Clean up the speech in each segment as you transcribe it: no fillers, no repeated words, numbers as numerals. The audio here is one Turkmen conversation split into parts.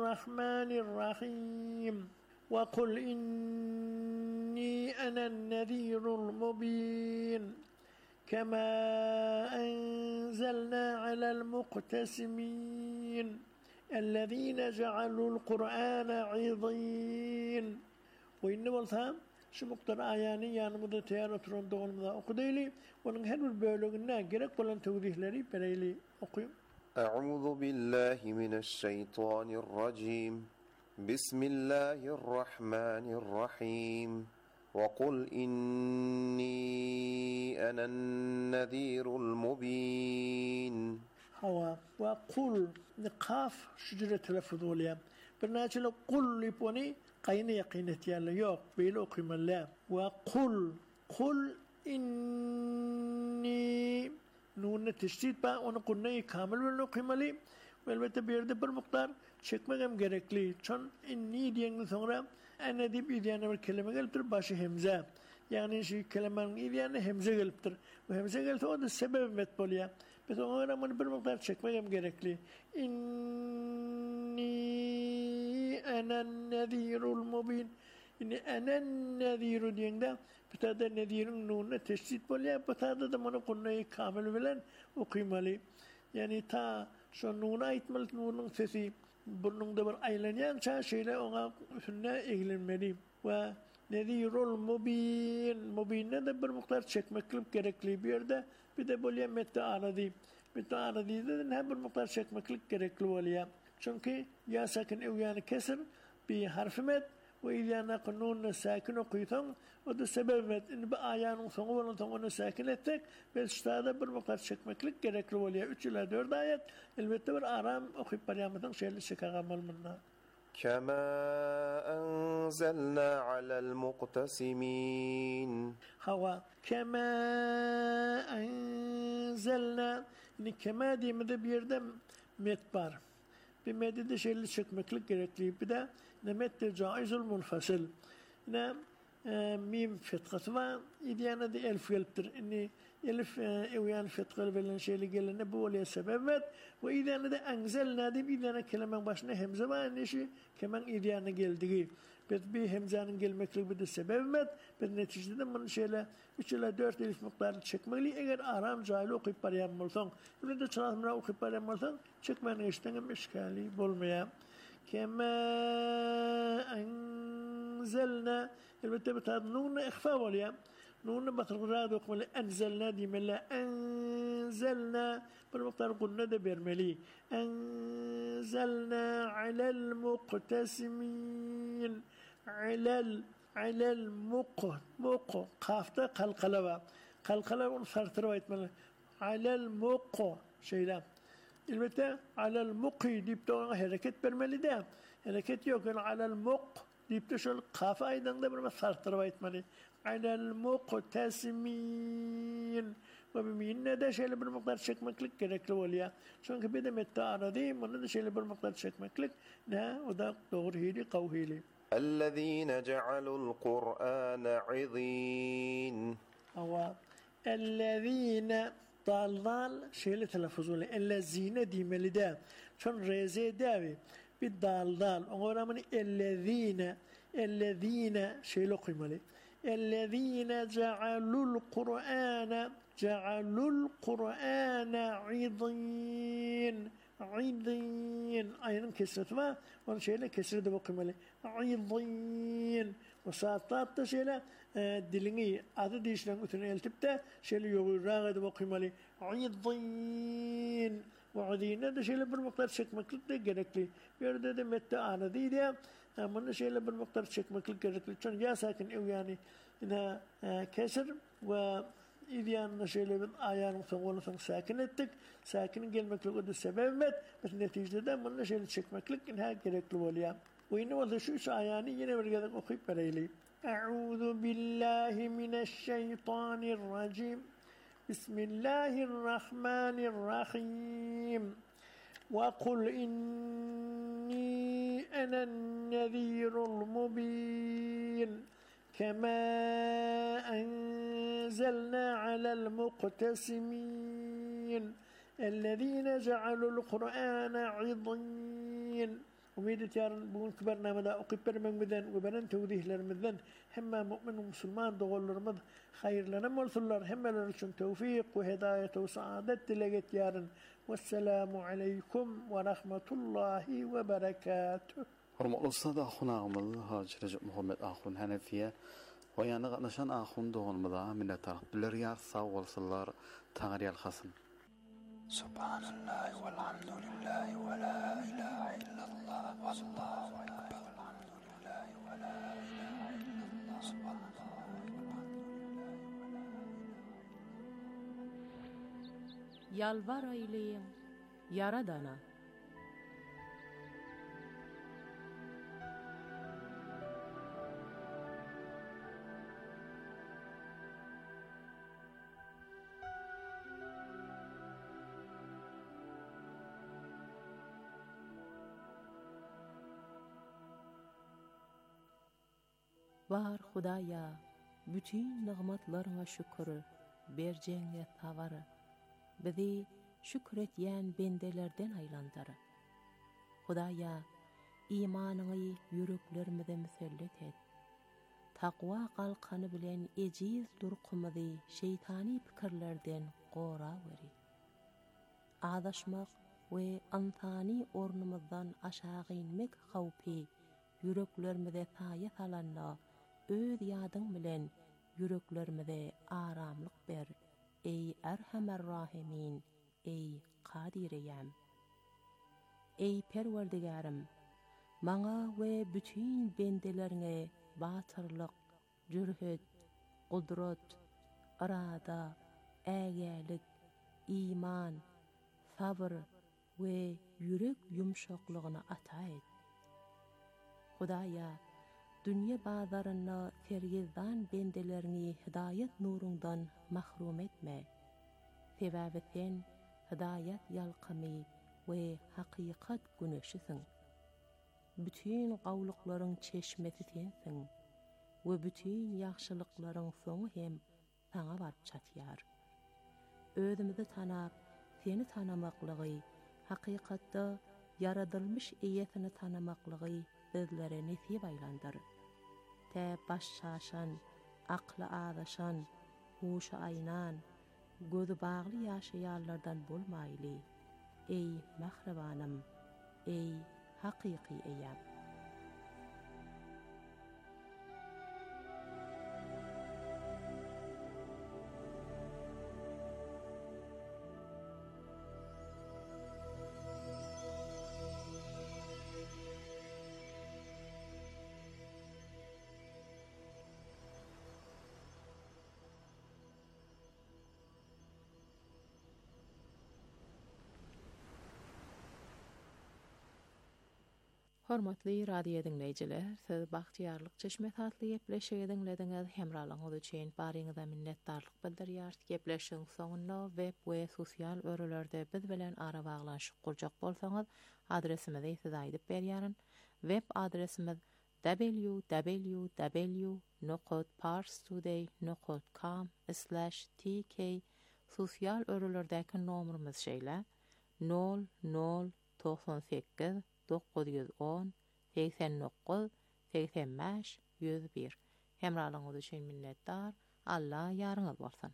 الرحمن الرحيم وقل إني أنا النذير المبين كما أنزلنا على المقتسمين الذين جعلوا القرآن عضين وإن والثام şu muhtar ayani yanımda tiyatronda olmadan okudaylı onun her bir bölümüne gerek olan tevdihleri bereyli okuyum. Euzu billahi mineşşeytanirracim. Bismillahirrahmanirrahim. Ve kul inni enennezirul mubin. Hava ve kul nikaf şücre telaffuz oluyor. Bernâçılı kul liponi qayni yaqinet yalla yok böyle okumalar ve kul inni nunne teşdid ba onu kunneyi kamil böyle okumalı ve elbette bir yerde bir miktar çekmem gerekli. Çon inni diyenin sonra ene deyip idiyana bir kelime geliptir başı hemze. Yani şu kelimenin idiyana hemze geliptir. Bu hemze geliptir o da sebep met boluyor. Biz ona rağmen bir miktar çekmem gerekli. İnni enen nezirul mubin. Yani enen neziru diyende bir tane nezirun nunne teşdid boluyor. Bir tane de bunu kunneyi kamil bilen okumalı. Yani ta şu nuna aitmalı nunun sesi burnunda bir aylanyanca şeyle ona üstüne eğilinmeli. Ve nezirul mubin. Mubin'e de bir miktar çekmeklik gerekli bir yerde. Bir de böyle mette aradı. Mette aradı'da da bir miktar çekmeklik gerekli oluyor. Çünkü ya sakın evyanı kesir bir harfi met ve ilyana kunun sakin okuytan o da sebebet in bir ayağının sonu olan onu sakin ettik ve üstada bir miktar çekmeklik gerekli oluyor. 3 ila 4 ayet elbette bir aram okuyup bariyamatan şeyle çekamal bunlar. Kema enzelna alel muqtasimin. Hava kema enzelna ni kema diyemede bir yerde met var. Bir medde şeyle çekmeklik gerekli. Bir de nemette caizul munfasil. Yine mim fetkası var. İdiyana da elf geliptir. Yani elf evyan fetkal verilen şeyle gelene bu oluyor sebebet. Ve idiyana da enzelna deyip idiyana kelimenin başına hemze var. Yani şey kemen idiyana geldiği. Bir hemzanın gelmeklik bir de sebebet. Bir neticede bunu şeyle 3 ila 4 elif miktarı çekmeli. Eğer aram cahil okuyup barayammalsan, öyle de çalışmaya okuyup barayammalsan çekmenin işten işgali bulmaya. Kema enzelna elbette bir tane nunna ihfa oluyor. Nunna batırgıradı okumalı. Enzelna diyemeli. Enzelna bir miktar gunna da vermeli. Enzelna alel muqtasimin. Alel muq kafta kalkala var. Kalkala onu sartırıp etmeli. Alel muq şeyler. Elbette alel muqi deyip de ona hareket vermeli de. Hareket yok. Yani alel muq deyip de şöyle kafa aydan da bir sartırıp etmeli. Alel muqtasimin. Ve biminne de şöyle bir miktar çekmeklik gerekli oluyor. Çünkü bir de mette aradı. Bunu da şöyle bir miktar çekmeklik. Ne? O da doğru hili, kavhili. الذين جعلوا القرآن عضين. الذين dal şeyle telaffuz oluyor. Ellezine diyemeli de. Çon reze devi. Bir dal. Ona rağmen ellezine şeyle okuymalı. Ellezine cealul Kur'ana idin. عيضين ayının kesreti var. Onun şeyle kesri de okumalı. عيضين ve saatte şeyle dilini adı değiştiren ütüne eltip de şeyle yoğurağı da okumalı. عيضين ve udine de şeyle bir miktar çekmeklik de gerekli. Bir yerde de mette anadıydı ya. Bunu şeyle bir miktar çekmeklik gerekli. Çünkü ya sakin ev yani yine kesir ve İdiyanla şeyle bir ayağının sonunu sakin ettik. Sakinin gelmeklik o da sebebet. Mesela neticede bununla şeyle çekmeklik yine gerekli oluyor. Ve yine o da şu 3 ayağını yine bir kadar okuyup verelim. Eûzu billahi mineşşeytanirracim. Bismillahirrahmanirrahim. Ve kul inni enennezirul mubin. كما أنزلنا على المقتسمين الذين جعلوا القرآن عضين ümid ediyorum bugünkü barnamada okuyup bermegimizden we beren tewdihlerimizden hemme mümin ve musulman dogallarymyz hayırlanan bolsunlar. Hemmeler üçün tevfik we hidayet we saadet dileget yarın. Vesselamu aleykum ve rahmetullahi ve berekatuh. Hormatly ustad ahunağımız Hacı Recep Muhammed Ahun Hanefiye ve yanı gatnaşan ahun doganmyza minnetdarlyk bildirýär. Sag bolsunlar, taňyr ýalhasyn. Subhanallah walhamdulillah wa la ilaha illallah wallahu akbar walhamdulillah wa la ilaha illallah subhanallah Yalvar ayleyin Yaradana. Var Hudaya, bütün ni'matlaryňa şükür, berjeňe tawary. Bizi şükretýän bendelerden aýlandyr. Hudaya, imanyňy yüreklerimize müsellet et. Takwa galkany bilen ejiz durqumyzy şeytani pikirlerden gora beri. Adaşmak we antani ornumyzdan aşağı inmek hawpy yüreklerimize taýa salanna öz ýadyň bilen yüreklerimize aramlyk ber. Ey Erhamer Rahimin, ey Kadireyem. Ey Perwerdigarim, maňa we bütün bendeleriňe batyrlyk, jürhet, gudrat, arada, ägälik, iman, sabr we yürek yumşaklygyny ata et. Hudaya, dünýä bazaryna sergizdan bendelerini hidayet nurundan mahrum etme. Sebäbi sen hidayet ýalkymy we hakykat güneşisiň. Bütün gawlyklaryň çeşmesi sensiň we bütün ýagşylyklaryň soňy hem saňa baryp çatýar. Özümizi tanap, seni tanamaklygy, hakykatda yaradylmış eýesini tanamaklygy bizlere nesip aýlandyr. Te baş şaşan, akly adaşan, huşy aýnan, gözü bagly ýaşaýarlardan bolmaýly. Ey mahrebanym, ey hakyky eýem. Hormatly radio dinleyijiler, siz Bagtyarlyk Çeşme tatly gepleşigi dinlediňiz. Hemralaňyz üçin baryňyza minnetdarlyk bildirýär. Gepleşigiň soňunda web we sosial örelerde biz bilen ara baglanşyk gurjak bolsaňyz, adresimizi size aýdyp berýärin. Web adresimiz www.parstoday.com/tk. Sosial örelerdäki nomerimiz şeýle 0098 910 89 85 101. Hemralaňyz üçin minnetdar. Allah ýarňyz bolsun.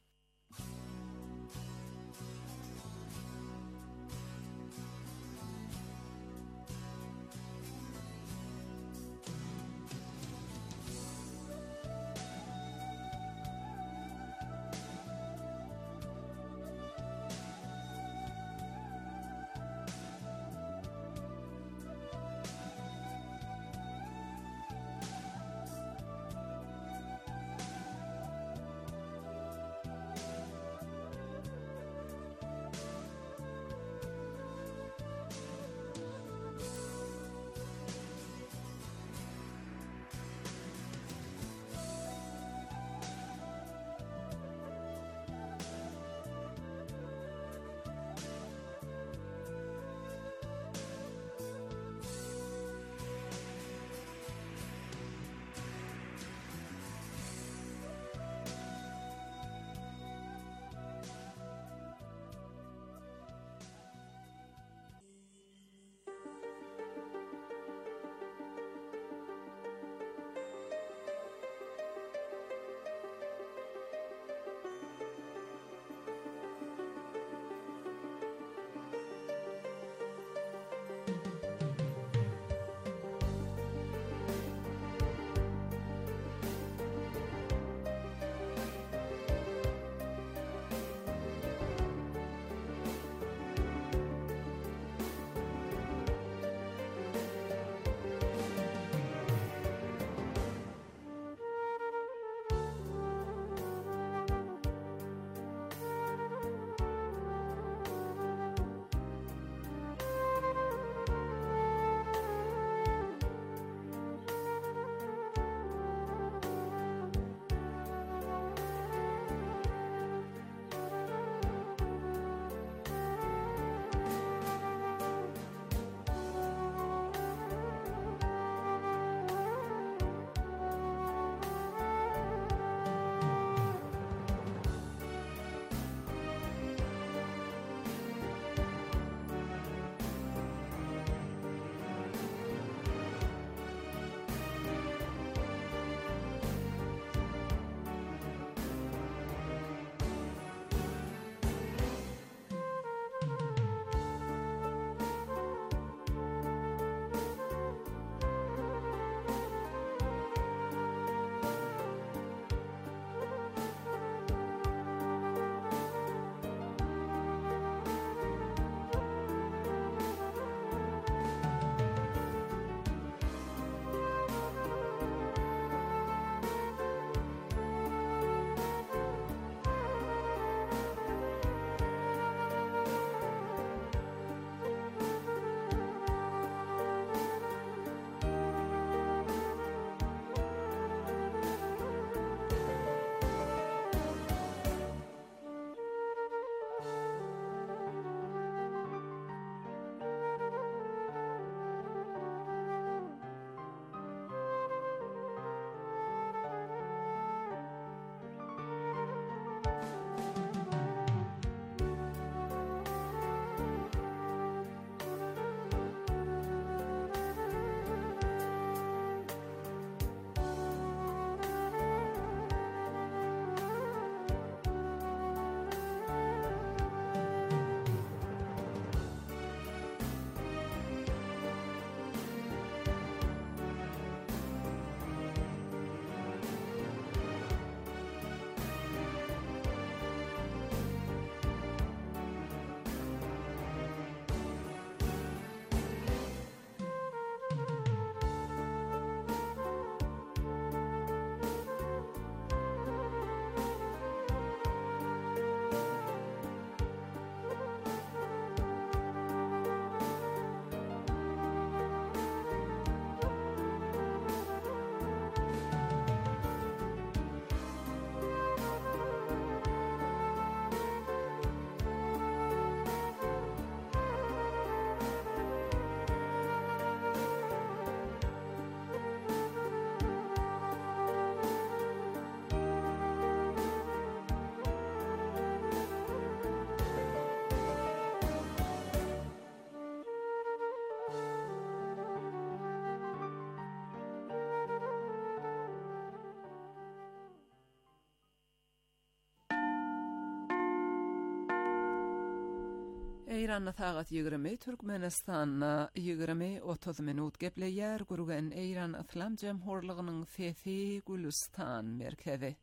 İranna tağat 20, Türkmenistanna 20-30 minut gepleyer gurgen İran İslam Cemhurluğu'nun Fethi Gülistan merkezi.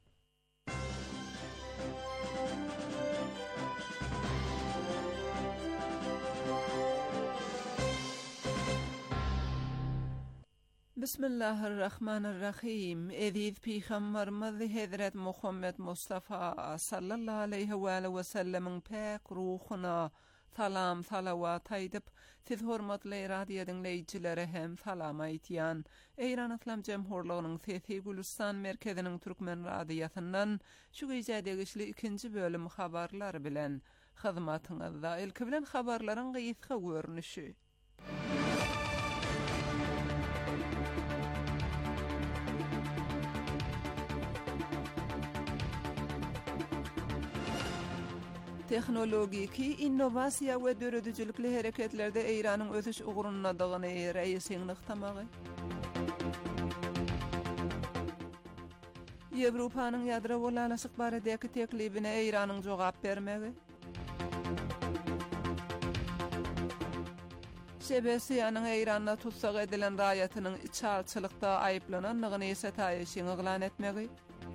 Bismillahirrahmanirrahim. Edith Peygamberimiz Hazret Muhammed Mustafa sallallahu aleyhi ve sellem'in pek ruhuna salam salavat aydıp, siz hurmatly radio dinleyicilere hem salam aytyan. İran İslam Cemhurluğu'nun Fethi Gülistan merkezinin Türkmen radiyasından şu gece degişli 2. bölüm habarlar bilen hizmetinize. İlk bilen habarların gıyıska görünüşü. Teknologiki innovasiya we döredüjülükli hareketlerde İran'ın ötüş uğrunnadygyny reýisiň nyktamagy. Ýewropanyň ýadro bolanyşyk baradäki teklibine İran'yň jogap bermegi. Şebesiýanyň İran'da tutsak edilen raýatynyň içalçylykda aýyplananlygyny ese taýyşyň eglan etmegi.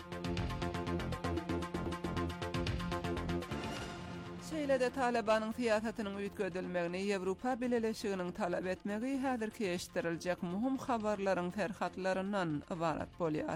Şeýle-de Talabanyň siýasatynyň üýtgedilmegini Ýewropa Birleşiginiň talap etmegi häzirki eşitdiriljek muhim habarlaryň terhatlaryndan ibarat bolýar.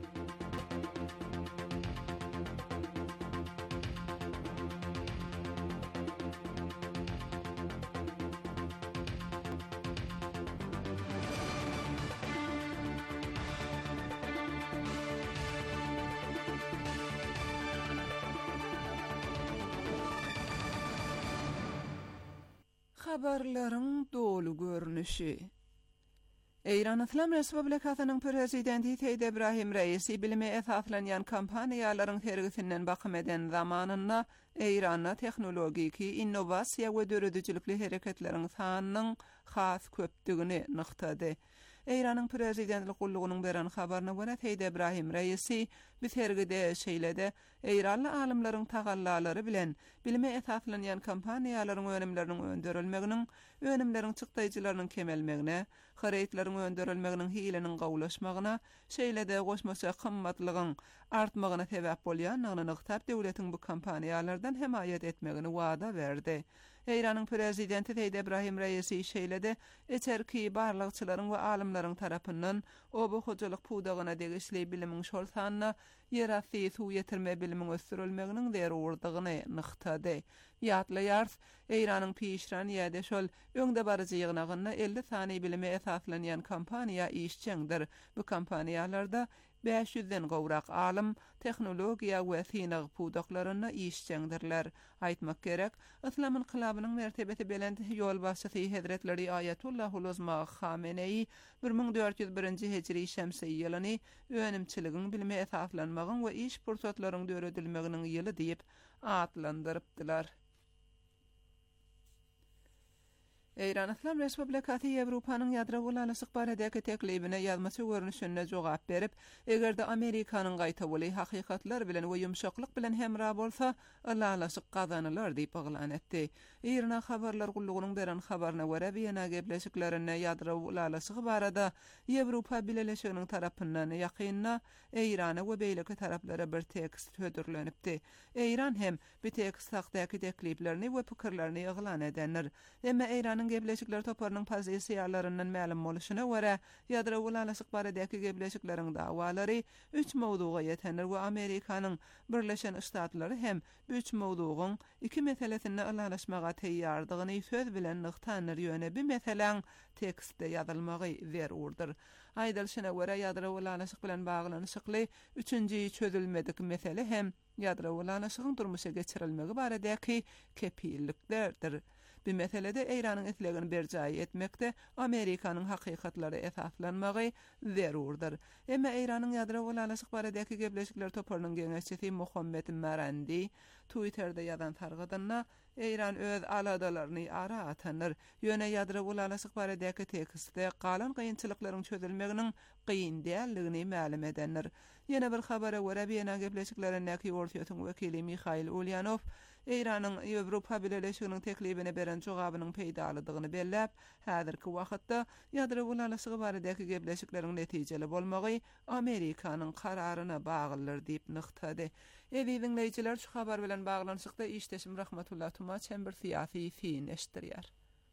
Habarlaryň dolu görnüşi. İran İslam Respublikasynyň prezidenti Seýid Ebrahim Reýisi bilime esaslanýan kampaniýalaryň tergisinden bakym eden zamanynda İran'a teknologiki innovasiýa we döredüjülükli hareketleriň sanynyň has köpdigini nyktady. İran'ın prezidentlik gullugynyň beren habaryna görä Seýid Ebrahim Reýisi bu sergide şeýlede İranly alimlaryň tagallalary bilen bilime esaslanýan kampaniýalaryň önümleriniň öndürilmeginiň, önümleriň çykdyjylarynyň kemelmegine, hareketleriň öndürilmeginiň hileniň gowlaşmagyna, şeýlede goşmaça kymmatlygyň artmagyna sebäp bolýanlygyny nyktab döwletiň bu kampaniýalardan hemaýet etmegini wada berdi. İran'ın prezidenti Seýid Ebrahim Reýisi şeýlede eçerki barlykçylaryň we alimlaryň tarapyndan o bu hojalyk pudagyna degişli bilimiň şol sanyna ýerasy suw ýetirme bilimiň ösdürilmeginiň zerurdygyny nyktady. Ýatlaýar, İran'yň piýişran ýa-da şol öňde barjygyna 50 sany bilime esaslanýan kampaniýa işçiňdir. Bu kampaniýalarda 500-den gowrak alim teknologiýa we synyk pudaklaryna işçiňdirler. Aýtmak gerek, İslam inqilabynyň mertebeti belend ýol başçysy Hazretleri Ayatullah Uluzma Khamenei 1401-nji hijri şemsiýe ýylyny önümçiligiň bilime esaslanmagyň we iş pursatlaryň döredilmeginiň ýyly diýip atlandyrypdylar. İran İslam Respublikasy Ýewropanyň ýadro bolanyşyk baradäki teklibine ýazmasy görnüşine jogap berip, egerde Amerikanyň gaýta boly hakykatlar bilen we ýumşaklyk bilen hemra bolsa, alalaşyk gazanylar diýip eglan etdi. İran habarlar gullugynyň beren habaryna görä Wiyana gepleşiklerine ýadro bolanyşygy barada Ýewropa Birleşiginiň tarapyndan ýakynna İrana we beýleki taraplara bir tekst hödürlenipdi. İran hem bu tekst hakdaky tekliplerini we pikirlerini eglan edenler. Emma İran Gebleşikler toparynyň pozisiýalaryndan ma'lum boluşyna görä, ýadro bolanyşyk baradaky gebleşikleriň dawalary 3 mowduga ýetenler we Amerikanyň Birleşen Ştatlary hem 3 mowdugyň 2 meselesini alalaşmaga teýýardygyny söz bilen nyktanlar ýöne bir meseleň tekstde ýazylmagy zerurdyr. Aýdylşyna görä ýadro bolanyşyk bilen baglanyşykly 3-nji çözülmedik mesele hem ýadro bolanyşygyň durmuşa geçirilmegi baradaky kepilliklerdir. Bu meselede İran'ın etlegini berjaý etmekde Amerikanyň hakykatlary esaslanmagy zerurdyr. Emma İran'yň ýadro bolanyşyk baradaky gebleşikler toparynyň geňeşçisi Muhammed Marandi Twitter'da ýazan targadanna Eýran öz aladalaryny ara atanlar. Ýöne ýadra ulalysyk baradäki tekstde galan gynçylyklaryň çözülmeginiň gyn däldigini ma'lum edenler. Ýene bir habara görä Wiener gepleşiklerindäki ortaýatyn wekili Mikhail Ulyanov Eýranyň Ýewropa Birleşiginiň teklibine beren jogabynyň peýdalydygyny belläp, häzirki wagtda ýadra ulalysygy baradäki gepleşikleriň netijeli bolmagy Amerikanyň kararyna baglydyr diýip nyktady. Ewi dinleýijiler şu habar bilen baglanyşykda işdeşim Rahmatullah Tuma çember syýasy fin eşdirýär.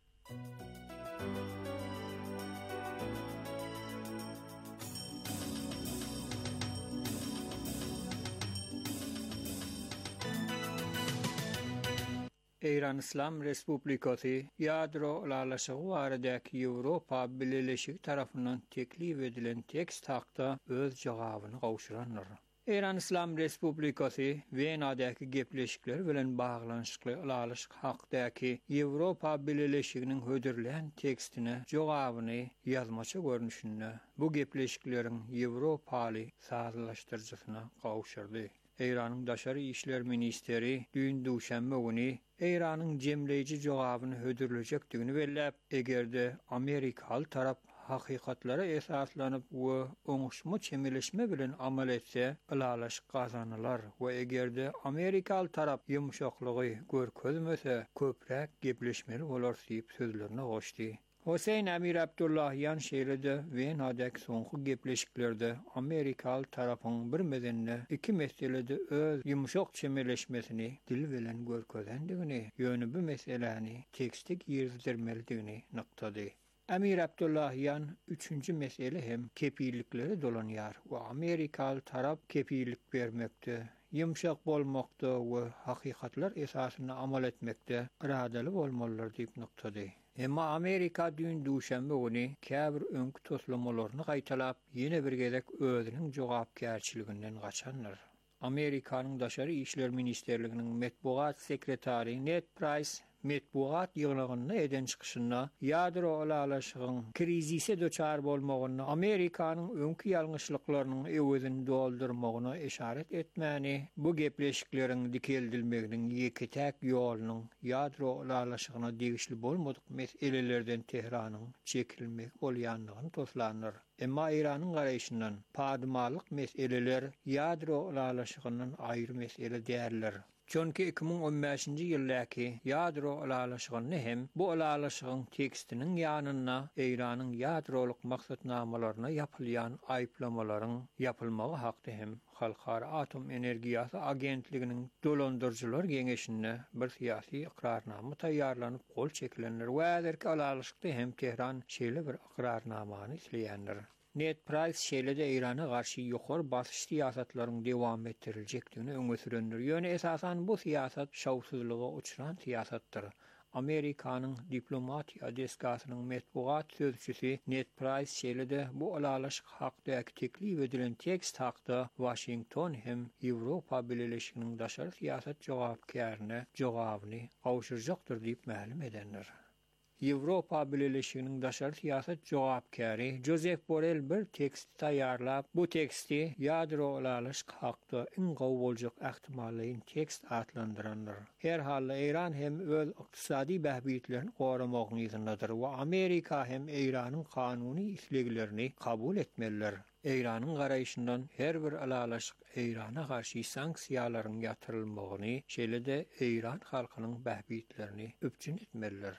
Eýran İslam Respublikasy ýadro ulalyşygy baradaky Ýewropa Birleşigi tarapyndan teklip edilen tekst hakda öz jogabyny gowşuranlar. Eýran İslam Respublikasy Wenadaky gepleşikler bilen baglanyşykly ulalyşyk hakdaky Ýewropa Birleşiginiň hödürlen tekstine jogabyny ýazmaça görnüşinde bu gepleşiklerin Ýewropaly sazlaşdyrjysyna gowşurdy. Eýranyň daşary işler ministeri düýün duşanbe güni Eýranyň jemleýiji jogabyny hödürlejekdigini belläp, egerde Amerikaly tarap hakykatlara esaslanyp we oňuşma çemeleşme bilen amal etse, ulalyşyk gazanylar we egerde Amerikaly tarap ýumşaklygy görkezmese, köpräk gepleşmeli bolar diýip sözlerine goşdy. Hüseyin Amir Abdullahyan şeýlede Wenadaky soňky gepleşiklerde Amerikaly tarapyň bir medenine iki meselede öz ýumşak çemeleşmesini dil bilen görkezendigini, ýöne bu meseleni tekstik ýerdirmelidigini nyktady. Amir Abdullahyan 3-nji mesele hem kepilliklere dolanýar we Amerikaly tarap kepillik bermekde, ýumşak bolmakda we hakykatlar esasyna amal etmekde iradaly bolmalylar diýip nyktady. Emma Amerika düýün duşanbe güni käbir öňkü toslamalaryny gaýtalap, ýene bir gezek özüniň jogapkärçiliginden gaçanlar. Amerikanyň daşary işler ministerliginiň metbuat sekretary Ned Price metbuat ýygnagyny eden çykyşynda ýadro ulalyşygyň krizise doçar bolmagyny, Amerikanyň öňkü ýalňyşlyklarynyň ewedini doldurmagyna işaret etmäni, bu gepleşikleriň dikeldilmeginiň ýeketäk ýolunyň ýadro ulalyşygyna degişli bolmadyk meselelerden Tehranyň çekilmek bolýanlygyny toslandyr. Emma Eýranyň garaýşyndan padmalyk meseleler ýadro ulalyşygynyň aýry mesele däldir. Çünki 2015-nji ýyldaky ýadro ulalyşygyny hem bu ulalyşygyň tekstiniň ýanyna Eýranyň ýadrolyk maksatnamalaryna ýapylýan aýplamalaryň ýapylmagy hakda hem Halkara Atom Energiýasy Agentliginiň dolandyrjylar geňeşinde bir syýasy iqrarnama taýýarlanyp gol çekilenler we äderki ulalyşykda hem Tehran şeýle bir iqrarnamany isleýändir. Ned Price şeýlede Eýrana garşy ýokary basyş siýasatlaryň dowam ettiriljekdigini öňe sürendir. Ýöne esasan bu siýasat şawsuzlyga uçuran siýasatdyr. Amerikanyň diplomatiýa deskasynyň metbuat sözçüsi Ned Price şeýlede bu ulalyşyk hakdaky teklip edilen tekst hakda Washington hem Ýewropa Birleşiginiň daşary siýasat jogapkärine jogabyny gowşurjakdyr diýip ma'lum edenler. Ýewropa Birleşiginiň daşary siýasat jogapkäri Joseph Borrell bir tekst taýýarlap, bu teksti ýadro ulalyşyk hakda iň gowy boljak ähtimallyň tekst adlandyrandyr. Her halda Eýran hem öz ykdysady bähbitlerini goramagyny ýyzyndadyr we Amerika hem Eýranyň kanuny isleglerini kabul etmeliler. Eýranyň garaýşyndan her bir ulalyşyk Eýrana garşy sanksiýalaryň ýatyrylmagyny, şeýlede Eýran halkynyň bähbitlerini öpçün etmeliler.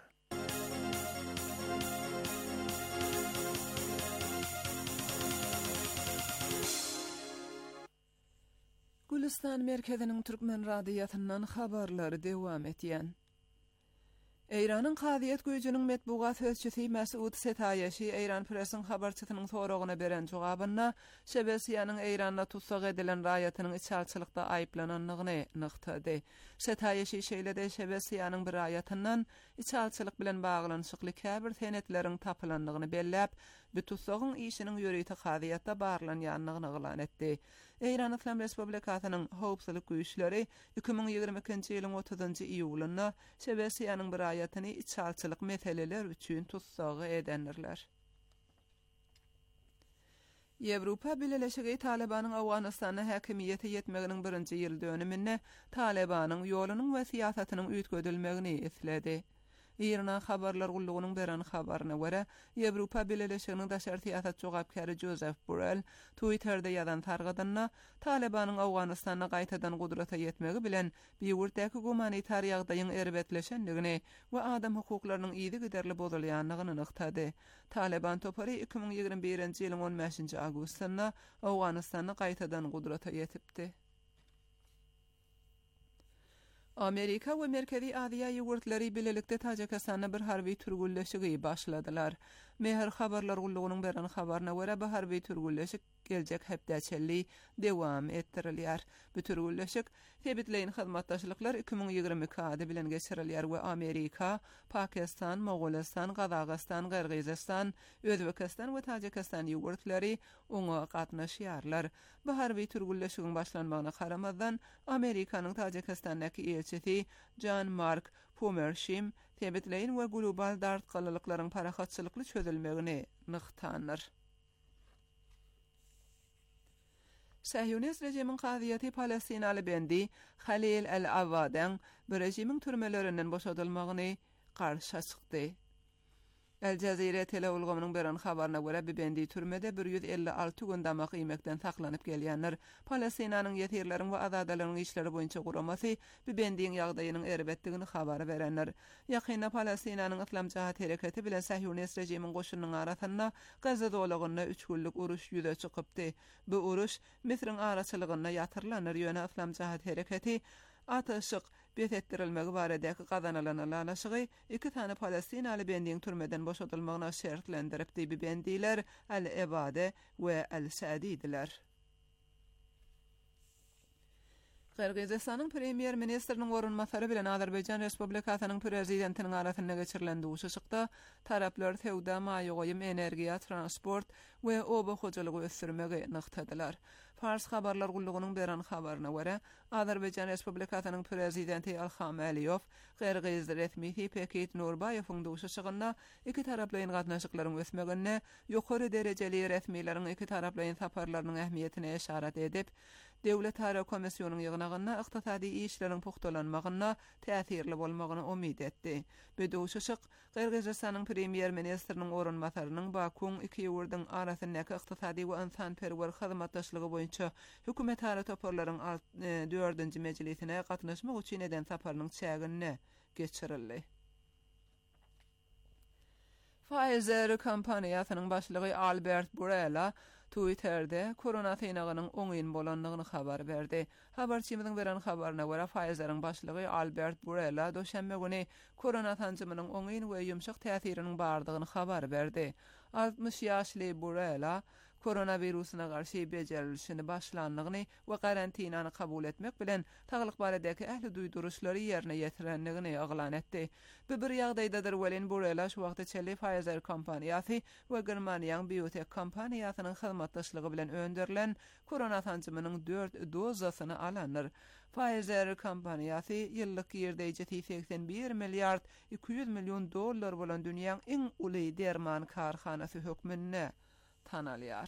Gülistan merkeziniň türkmen radiýatyndan habarlary dewam etýän. Eýranyň Kaziýet güýjüniň metbuat sözçüsi Mesud Setaýeşi Eýran presiň habarçysynyň soragyna beren jogabyna Şebesiýanyň Eýranda tutsak edilen raýatynyň içalçylykda aýplananlygyny nyktady. Setaýeşi şeýlede Şebesiýanyň bir raýatyndan içalçylyk bilen baglanyşykly käbir senetleriň tapylanlygyny belläp, bu tutsagyň işiniň ýörüýti Kaziýetde barlanýanlygyny gılan etdi. Eýran İslam Respublikasynyň howpsuzlyk güýçleri 2022-nji ýylyň 30-njy iýulynda Şebesiýanyň bir raýatyny içalçylyk meseleler üçin tutsagy edenlerler. Ýewropa Birleşigi Talibanyň Awganystanda häkimiýete ýetmeginiň 1-nji ýyl dönümine Talibanyň ýolunyň we siýasatynyň üýtgedilmegini isledi. İran habarlar gullugynyň beren habaryna görä, Ýewropa Birleşiginiň daşary siýasat jogapkary Joseph Borrell Twitter'de ýazan targadanna Talibanyň Awganystana gaýtadan gudrata ýetmegi bilen biwurtdäki humanitar ýagdaýyň erbetleşendigini we adam hukuklarynyň ýygy giderli bozulýanlygyny nyktady. Taliban topary 2021-nji ýylyň 15-nji awgustynda Awganystana gaýtadan gudrata ýetipdi. Amerika we Merkezi Aziýa ýogurtlary bilelikde Tajikistan'a bir harby türgülleşigi başladylar. Mehr habarlar gullugynyň beren habaryna görä bu harby türgülleşik geljek hepdäçelli dewam etdirilýär. Bu türgülleşik Tebitleýin hyzmatdaşlyklar 2022 bilen geçirilýär we Amerika, Pakistan, Moğolistan, Gazaqstan, Qırgyzystan, Özbekistan we Tajikistan ýogurtlary oňa gatnaşýarlar. Bu harby türgülleşigiň başlanmagyna garamazdan Amerikanyň Tajikistandaky elçisi John Mark Pomershim Tebitleýin we global dartgalyklaryň parahatçylykly çözülmegini nyktanlar. Sahyonist rejimiň gaziýeti Palestinaly bendi Halil el-Awwadan bu rejimiň türmelerinden boşadylmagyny garşy çykdy. El Jazeera telewizyonynyň beren habaryna görä bu bendi türmede 156 gün damak ýemekden saklanyp gelýänler. Palestinanyň ýetirleriň we azadalaryň işleri boýunça guramasy bu bendiň ýagdaýynyň erbetdigini habar berenler. Ýakynda Palestinanyň Islam Jahat hereketi bilen Sahyonist rejimiň goşunynyň arasynda Gaza dolagyna 3 günlük uruş ýüze çykypdy. Bu uruş Misriň araçylygyna ýatyrlanır ýöne Islam Jahat hereketi ataşyk betetdirilmegi baradaki gazanalanylaşygy iki tane Palestinaly bendiň türmeden boşadylmagyna şertlendiripdi. Bu bendiler El-Ebade we El-Sadidiler. Qırgyzystanyň premier ministriniň orunmasary bilen Azerbaýjan Respublikasynyň prezidentiniň arasynda geçirilen duşuşykda taraplar sewda, maýgoýum, energiýa, transport we oba hojalygy ösürmegi nyktadylar. Fars habarlar gullugynyň beren habaryna görä, Azerbaýjan Respublikasynyň prezidenti Ilham Aliýew Qırgyz resmi Pekit Nurbaýewiň duşuşygynda iki taraplaryň gatnaşyklaryň ösmegine, ýokary derejeli resmiýetiň iki taraplaryň saparlarynyň ähmiýetine işaret edip, Dewlet Hara Komissionynyň ýygnagyna ykdysady işleriň puhtalanmagyna täsirli bolmagyny umyt etdi. Bu duşuşyk Qırgyzystanyň premier ministriniň orunmasarynyň Bakuň iki ýurdyň arasyndaky ykdysady we insanperwer hyzmatdaşlygy boýunça hökümet hara toparlaryň 4-nji mejlisine gatnaşmak üçin eden saparynyň çägine geçirildi. Pfizer kompaniýasynyň başlygy Albert Bourla Twitter'de korona synagynyň oňyn bolanlygyny habar berdi. Habarçymyzyň beren habaryna görä Pfizer'in başlygy Albert Bourla doşanbe güni korona tanjymynyň oňyn we ýumşak täsiriniň bardygyny habar berdi. 60 ýaşly Bourla koronavirusyna garşy bejerilişini başlandygyny we karantinany kabul etmek bilen taglyk baradäki ähli duýduruşlary ýerine ýetirenligini aglan etdi. Bu bir ýagdaýdadyr welin Bourla şu wagtda çeli Pfizer kompaniýasy we Germaniýanyň Biontech kompaniýasynyň hyzmatdaşlygy bilen öndürilen korona tanjymynyň 4 dozasyny alanlar. Pfizer kompaniýasy ýyllyk ýerde 81 milliard 200 milyon dollar bolan dünýäň iň uly derman karhanasy hökmünde tanalýar.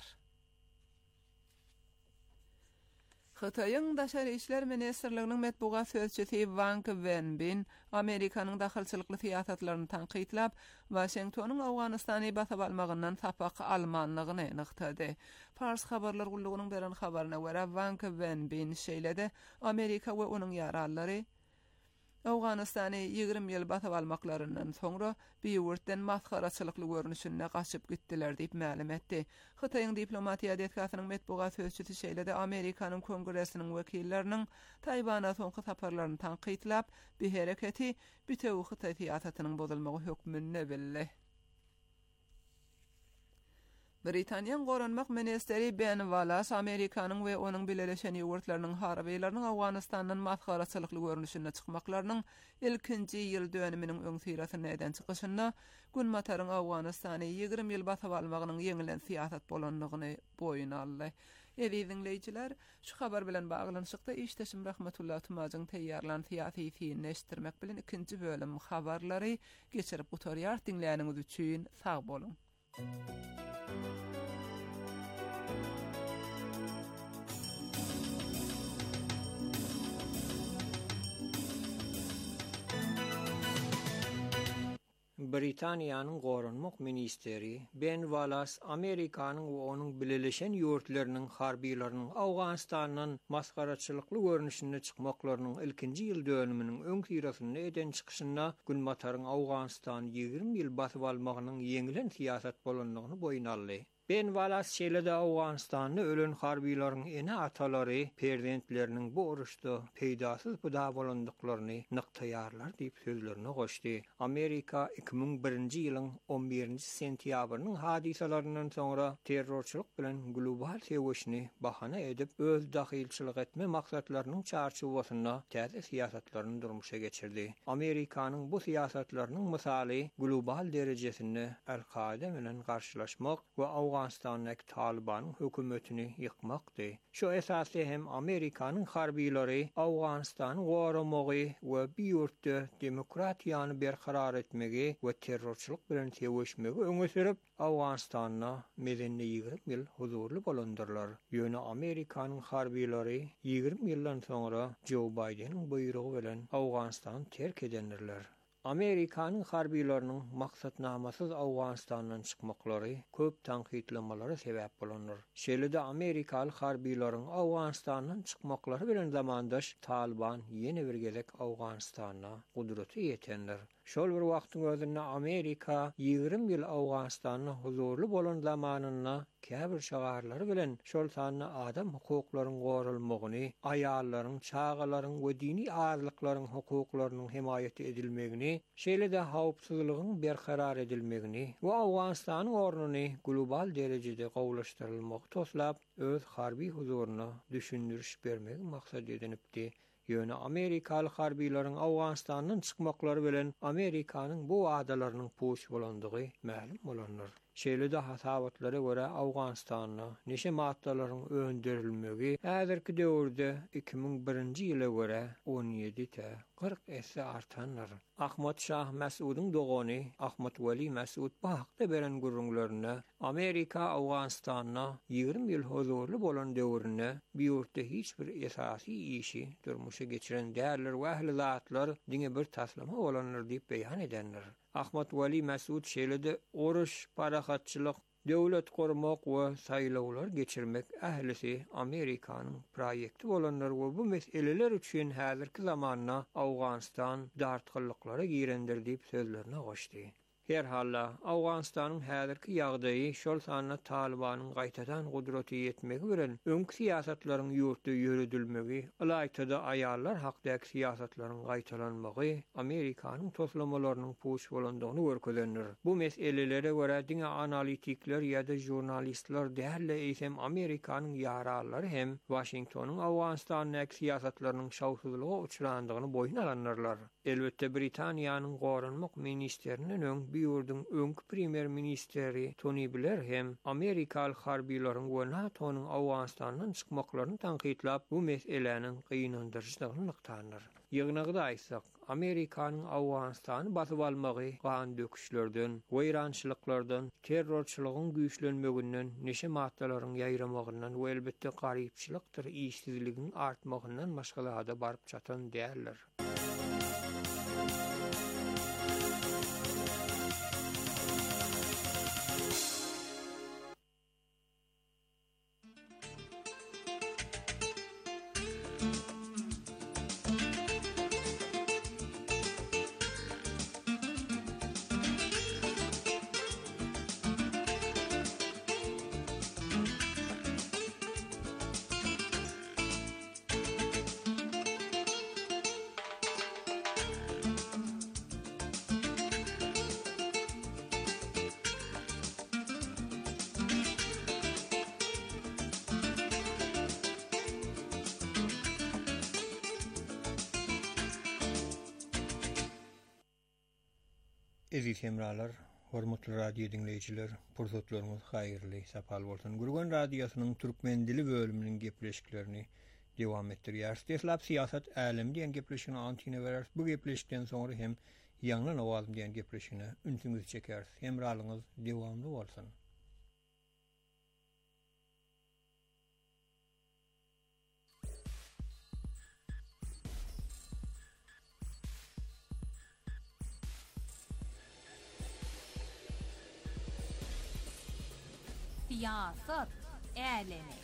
Xitoýyň Daşary işler ministrliginiň medbugat sözçisi Wang Wenbin Amerikanyň daxylçylykly siýasatlaryny tanqidlap, Washingtonyň Awganystany basap almagyndan sapak almanlygyny nyktady. Fars habarlar gullugynyň beren habaryna görä Wang Wenbin şeýledi, Amerika we onuň ýarallary Awganystany 20 ýyl basap almaklaryndan soňra biwurtdan maskaraçylykly görnüşine gaçyp gitdiler diýip ma'lum etdi. Xitoýyň diplomatiýa detkasynyň medbugat sözçisi şeýledi, Amerikanyň kongressiniň wekilleriniň Taýwana soňky saparlaryny tanqidlap, bu hereketi bütew Xitoy siýasatynyň bozulmagy hökmünde bildi. Britaniýanyň goranmak ministeri Ben Wallace Amerikanyň we onuň birleşen ýurtlarynyň harbylarynyň Awganystanyň maskaraçylykly görnüşine çykmaklarynyň ilkinji ýyl dönüminiň öňsirasyny eden çykyşynda Günmataryň Awganystany 20 ýyl basap almagynyň ýeňilen siýasat bolanlygyny boýuna aldy. Dinleyijiler, şu habar bilen baglanyşykda işteşim Rahmetullah Tumazyň teýýarlan siýasy fiýini eşitdirmek bilen ikinji bölüm habarlary geçirip gutarýar. Dinleýäniňiz üçin sag bolun. Britaniýanyň gorunmak ministeri Ben Wallace Amerikanyň we onuň bileşen ýurtlarynyň harbiýlarynyň Awganistanyň maskaraçylykly görnüşine çykmaklarynyň ilkinji ýyl dönüminiň öň tirasyny eden çykyşyna Günbataryň Awganistany 20 ýyl basyp almagynyň ýeňilen siýasat bolanlygyny boýun aldy. Ben Wallace şeýle-de Awganistanyny ölen harbiýlaryň ene atalary prezidentleriniň bu uruşda peýdasyz buda bolandyklaryny nyktaýarlar diýip sözlerine goşdy. Amerika 2001-nji ýylyň 11-nji sentýabrynyň hadisalarynyň soňra terrorçylyk bilen global sewişini bahana edip öz dahilçilik etme maksatlarynyň çarşuwasyna täze siýasatlaryny durmuşa geçirdi. Amerikanyň bu siýasatlarynyň misaly global derejesinde Al-Qaida bilen garşylaşmak we Awganistanyň Talibanyň hökümetini ýykmakdy. Şu esasy hem Amerikanyň harbiýlary Awganistanyny goramagy we bir ýurtda demokratiýany berkarar etmegi we terrorçylyk bilen sewişmegi öňe sürüp Awganistanyna medeni 20 ýyl huzurly bolandyrlar. Ýöne Amerikanyň harbiýlary 20 ýyldan soňra Joe Bidenin buýrugy bilen Awganistany terk edendirler. Amerikanyň harbiýlarynyň maksatnamasyz Awganistanyň çykmaklary köp tanqidlemelere sebäp bolandyr. Şeýle-de Amerikaly harbiýlaryň Awganistanyň çykmaklary bilen zamandaş Taliban ýene bir gezek Awganistana gudraty ýetendir. Şol bir wagtyň özünde Amerika 20 ýyl Awganistanyň huzurly bolan zamanyna käbir şagarlary bilen şol sanyny adam hukuklarynyň gorulmagyny, aýallaryň, çagalaryň we dini azlyklaryň hukuklarynyň himayet edilmegini, şeýle-de hawpsuzlygyň berkarar edilmegini we Awganistanyň ornuny global derejede gowlaşdyrylmagy toslap öz harbi huzuruny düşündiriş bermegi maksat edinipdi. Ýöne Amerikaly harbiýlaryň Awganistanyň çykmaklary bilen Amerikanyň bu adalarynyň puş bolandygy ma'lum bolandyr. Şeýle-de hasabatlary görä Awganistanyň neşe maddalaryň öndürilmegi häzirki döwürde 2001-nji ýyla görä 17-40 esse artandyr. Ahmad Şah Mäsudyň dogany Ahmad Weli Mäsud bu hakda beren gurrunlaryna Amerika Awganistanyna 20 ýyl huzurly bolan döwrüne bir ýurtda hiç bir esasy işi durmuşa geçiren därler we ähli zatlar diňe bir taslama bolanlar diýip beýan edenler. Ahmad Weli Mäsud şeýle-de oruş, parahatçylyk, döwlet gormak we saýlawlar geçirmek ählisi Amerikanyň proýekti bolanlar we bu meseleler üçin häzirki zamanda Awganistan dartgyllyklary girendir diýip sözlerine goşdy. Her halla Awganistanyň häzirki ýagdaýy şol sanyna Talibanyň gaýtadan gudraty ýetmegi bilen öňki siýasatlaryň ýurtda ýürüdilmegi, ýa-da aýallar hakdaky siýasatlaryň gaýtalanmagy Amerikanyň toslamalarynyň puş bolandygyny görkezendir. Bu meselelere görä diňe analitikler ýa-da jurnalistler dälle eýsem Amerikanyň ýaralary hem Washingtonyň Awganistanyň siýasatlarynyň şawsuzlyga uçrandygyny boýun alanlarlar. Elbetde Britaniýanyň gorunmak ministeriniň bir ýurdun öňkü premier ministeri Tony Blair hem Amerikaly harbiýlaryň we NATO'nyň Awganistanyň çykmaklaryny tanqidlap bu meseleniň gynandyrjydygyny nyktandyr. Ýygnagyda aýtsak, Amerikanyň Awganistany basyp almagy gan döküşlerden, weýrançylyklardan, terrorçylygyň güýçlenmeginden, neşe maddalaryň ýaýramagyndan we elbetde garypçylykdyr, işsizligiň artmagyndan başgalada baryp çatan däldir. Eziz hemralar, hormatly radio dinleyijiler, pursatlaryňyz haýyrly, sapal bolsun. Gurgan radiosynyň türkmen dili bölüminiň gepleşiklerini dewam etdirýär. Teslap siýasat älemi diýen gepleşigini antyna berer. Bu gepleşikden soňra hem ýanglan awazym diýen gepleşigini ünsüňizi çeker. Hemralyňyz dewamly bolsun. Siyasat älemi.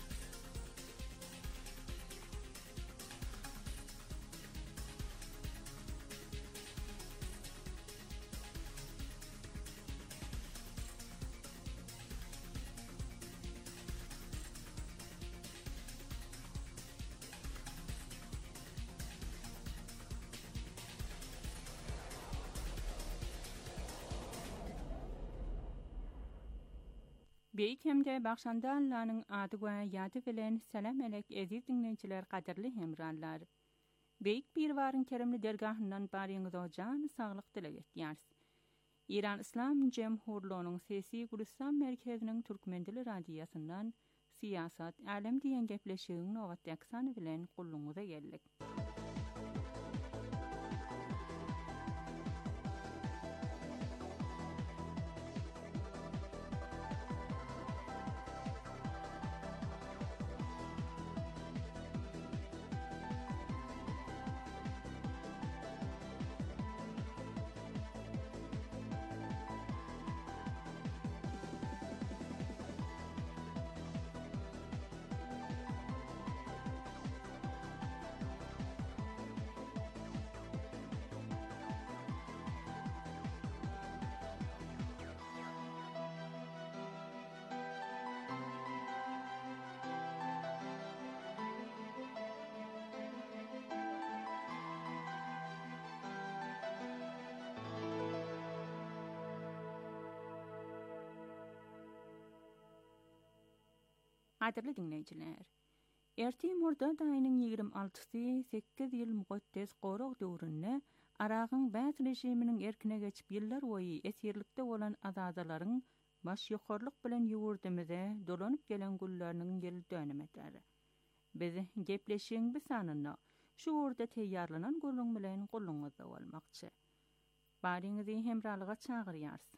Beýkemde Bagşandallanyň ady we ýady bilen salam elek eziz dinleýijiler, gaderli hemranlar. Beýik bir barın keremli dergahyndan baryňyza jan saglyk dilek etýäris. İran İslam Cemhurluğunyň Sesi Gülistan merkeziniň türkmen dili radiýasyndan siyasat, alem diýen gepleşigiň nowat aksany bilen gulluňyza geldik. Gaderli dinleýijiler, erti Murda daýynyň 26-sy 8 ýyl muqaddes gorag döwründe Aragyň bäz rejiminiň erkine geçip ýyllar boýy esirlikde bolan azadalaryň baş ýokarlyk bilen ýurdymyza dolanyp gelen gullarnyň ýyl dönüm eder. Biz gepleşiň bir sanyna şu urda teýýarlanan gulluň bilen gulluňyzda bolmakçy. Baryňyzy hemralyga çagyrýarys.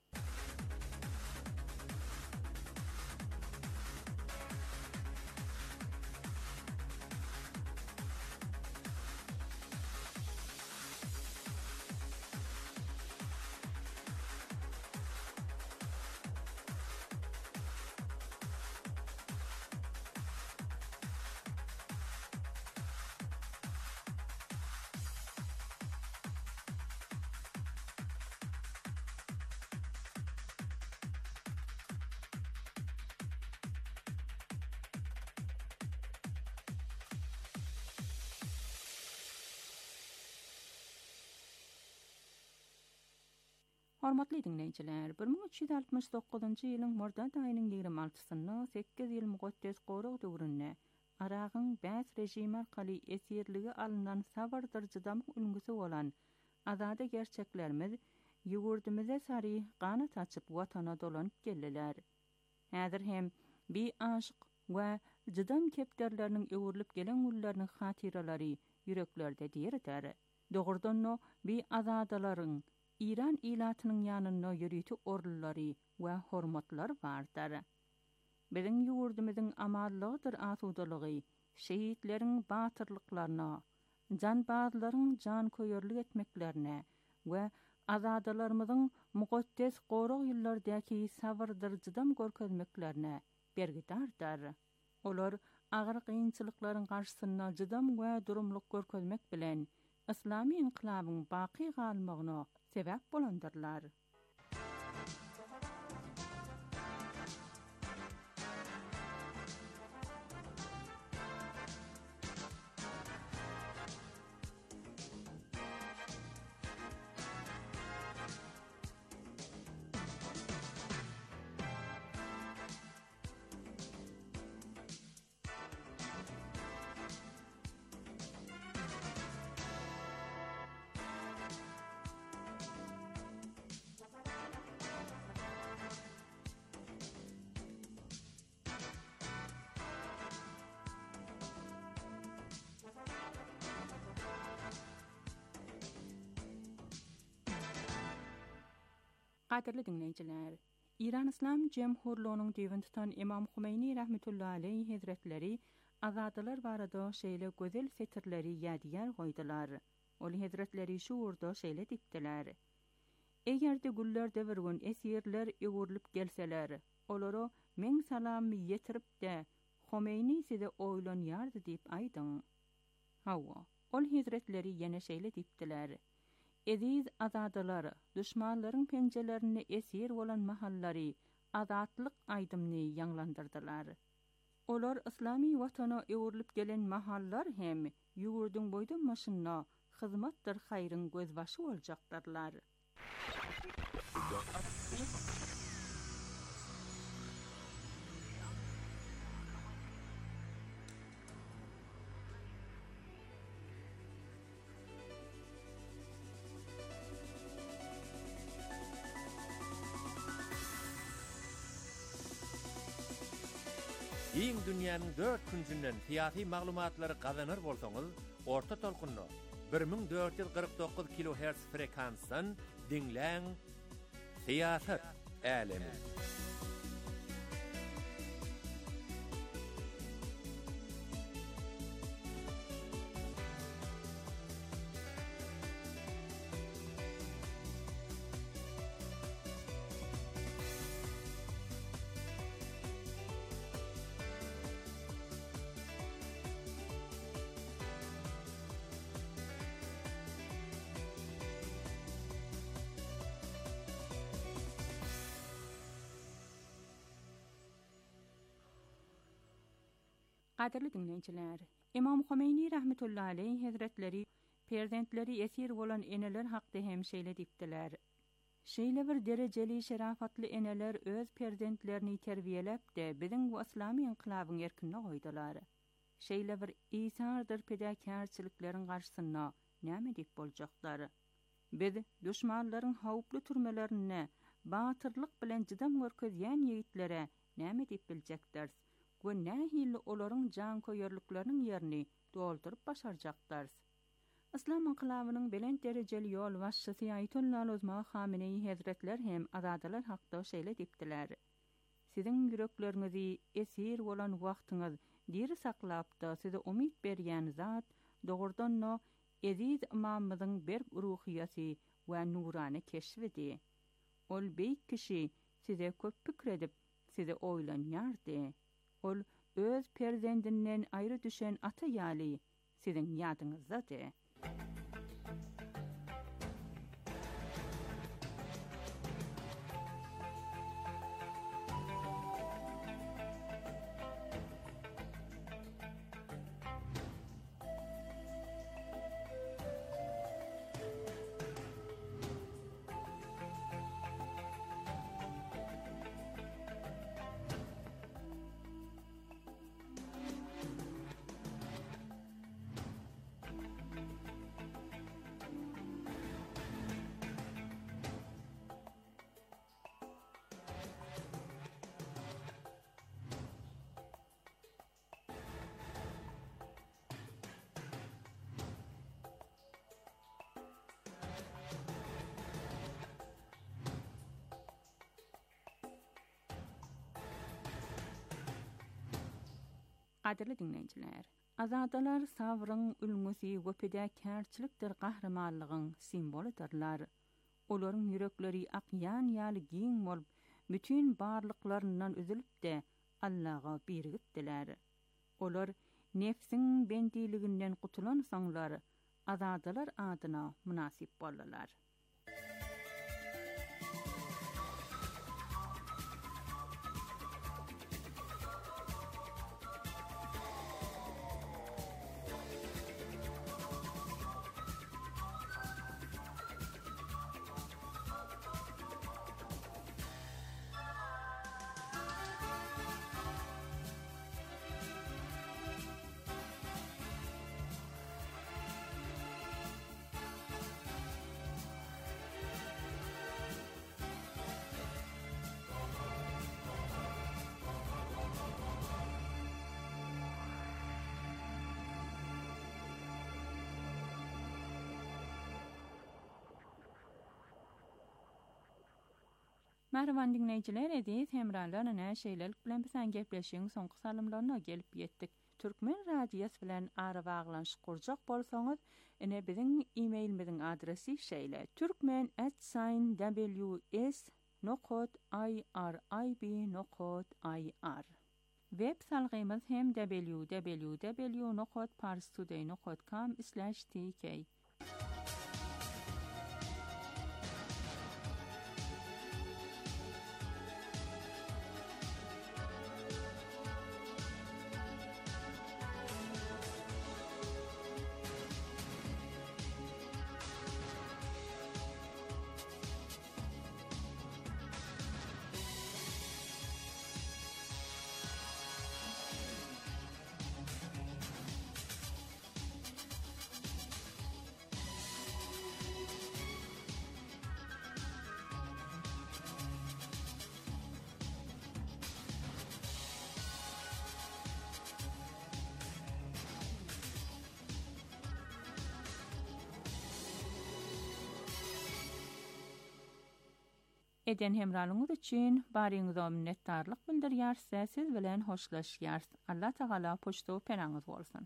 Hormatly dinleýijiler, 1369-njy ýylyň Murda daýynyň 26-syna 8 ýyl muqaddes gorag döwründe Aragyň bäz rejimi arkaly esirligi alynan sabardyrjydam ulgusy bolan azada gerçeklerimiz ýurdymyza sary ganat açyp watana dolanyp geldiler. Häzir hem bir aşyk we jydam kepderleriniň öwürlip gelen gullarynyň hatyralary ýüreklerde diýerler. Dogurdanno bir azadalaryň İran ilatynyň ýanyna ýürüti orlulary we hormatlar bardyr. Biziň ýurdymyzyň amallygydyr asudalygy, şehitleriň batyrlyklaryna, janbazlaryň jan köýerlik etmeklerine we azadalarymyzyň muqaddes gorag ýyllardaky sabardyrjydam görkezmeklerine bergidardyr. Olar agyr kynçylyklaryň garşysyna jydam we durumluk görkezmek bilen İslami inqilabyň baqy galmagyna sebäp bolandyrlar. Gaderli dinleýijiler, İran İslam Cemhurluğunyň düýbün tutan İmam Humeyni rahmetullahi aleyh hazretleri azadalar barada şeýle gözel setirleri ýadyýar goýdular. Ol hazretleri şu urda şeýle dipdiler. Egerde guller devirgen esirler öwürlüp gelseler, olary men salammy ýetirip de Homeyni size oýlanýardy diýip aýdyň. Hawa, ol hizretleri ýene şeýle diýipdiler. Ediz azadalar, düşmanlaryň penjelerini esir bolan mahallary azatlyk aýdymny ýanglandyrdylar. Olar islami watana öwrülip gelen mahallar hem ýugurdyň boýdan maşynna hyzmatdyr haýryň gözbaşy boljakdarlar. Iň dünýäniň 4 künsünden siyasi maglumatlary gazanır bolsaňyz, orta tolkunno 1449 kHz frekansdan dinläň Siyasat Älemi. Qadirli dinleyijiler, Imam Homeyni rahmetullahi aleyh hazretleri prezidentleri esir bolan eneler hakda hem şeýle diýipdiler. Şeýle bir derejeli şerafatly eneler öz prezidentlerini terbiýelep de biziň bu islami inqilabyň erkine goýdular. Şeýle bir isardyr pedakarçylyklaryň garşysyna näme diýip boljaklar? Biz düşmanlaryň hawply türmelerine batyrlyk bilen jydam görkezýän ýegitlere näme diýip biljekdir? Bu nähili olaryň jan koýarlyklarynyň ýerini dolduryp başarjaklar. İslam inqilabynyň belent derejeli ýol başçysy Aýatullah Uzma Hameneý Hazretler hem azadalar hakda şeýle diýipdiler. Siziň ýüreklerinizi esir bolan wagtyňyz diri saklapda size umid berýän zat dogurdan-da Eziz imamymyzyň bir ruhyasy we nurany keşfidi. Ol beýik kişi size köp pikir edip size oýlanýardy. Ol öz perzendinden aýry düşen ata ýaly siziň ýadyňyzdadyr. Qadirli dinleyijiler, azadalar sabryň ülgüsi we pedakarçylykdyr gahramanlygyň simbolydyrlar. Olaryň ýürekleri akýan ýaly giň bolup, bütün barlyklaryndan üzülip de Allaha birgitdiler. Olar nefsiň bendiliginden gutulan saňlar azadalar adyna munasip boldylar. Merhaban dinleyijiler, ediz hemralarına näşeýlelik bilen bilen gepleşiň soňky salymlaryna gelip ýetdik. Türkmen radiýasy bilen ara baglanşyk kurjak bolsaňyz, ene biziň e-mailimiziň adresi şeýle: turkmen@ws www.irib.ir. Web salgymyz hem www.parstoday.com/tk. Eden hemralığınız için barınıza minnettarlyk bildirýär, siz bilen hoşlaşýar. Allah Taala poçto penaňyz bolsun.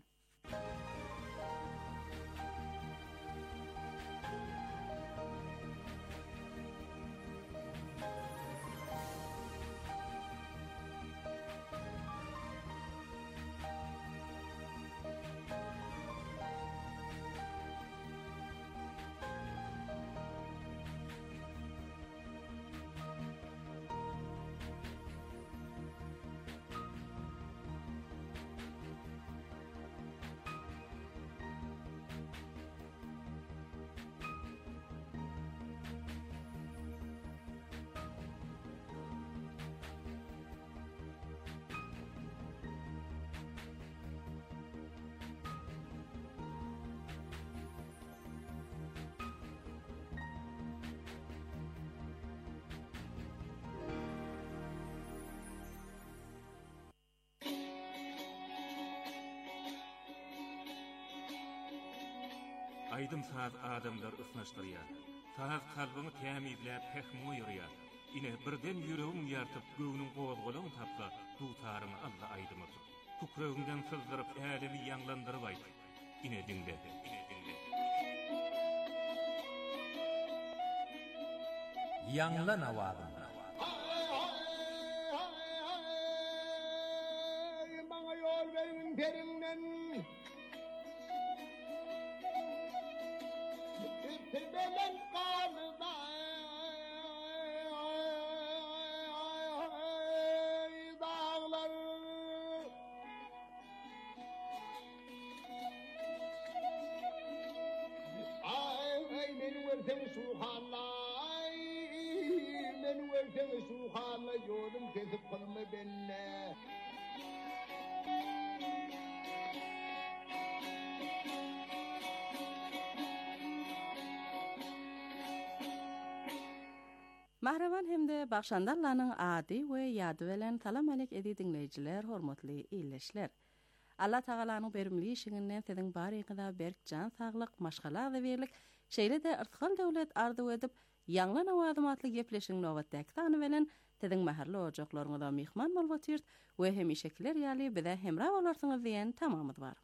Aydın saz adamlar ısnaşdırýar. Saz kalbyny tämizläp pehmi ýürýär. Ine birden ýüregim ýartyp göwnüň gowazgalagyny tapsa, dutaryny Allah aydymyr. Kukragymdan sızdyryp älimi ýanglandyryp aýdy. Ine dinle. Ýanglan awazyn. Maňa ýol beriň perinden. Belen kanıda dağlar ay beni versen suhanlay beni versen suhanlay yolum kesip kılma benimle. Mahravan hemde bakşandarlarının adi we ýady bilen salam alek edi dinleýijiler, hormatly illeşler. Allah Taalanyň berimli işiňinden siziň baryňyza berk jan saglyk, maşgala we berlik, şeýle de yrtkal döwlet arzu edip, ýanglan awazymatly gepleşiň nowatdaky sany bilen siziň maharly ojaklaryňyza mihman bolýar we hem işekler ýaly bize hemra bolarsyňyz diýen tamamyz bar.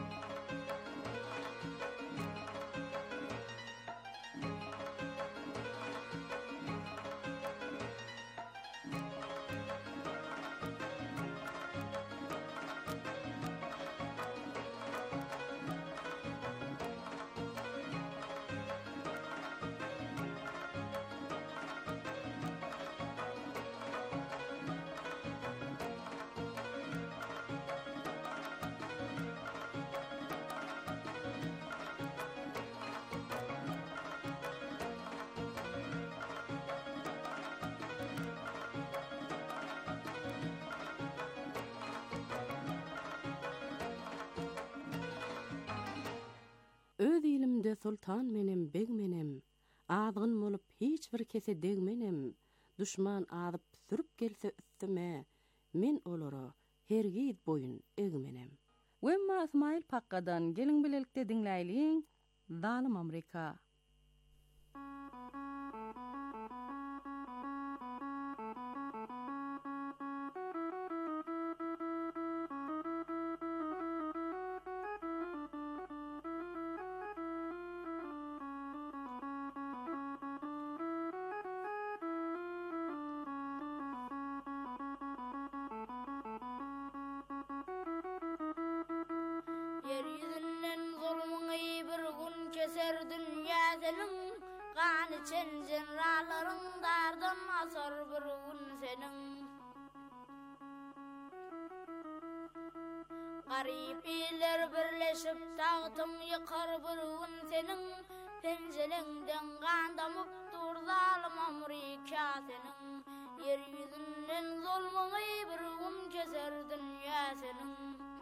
Öz ilimde sultan menem, beg menem, adgın bolup hiç bir kese degmenem, düşman adıp sürüp gelse üstüme, men olara hergiz boyun egmenem. Wemma İsmail Pakka'dan gelin bilelikte dinläýliň, Zalim Amerika. geçen jeneralarından asar bir gün senin. Garip iler birleşip tağtın yıkar bir gün senin. Pencelengden gandamıp dur zalim Amerika senin. Yeryüzünden zulmüni bir gün keser dünya senin.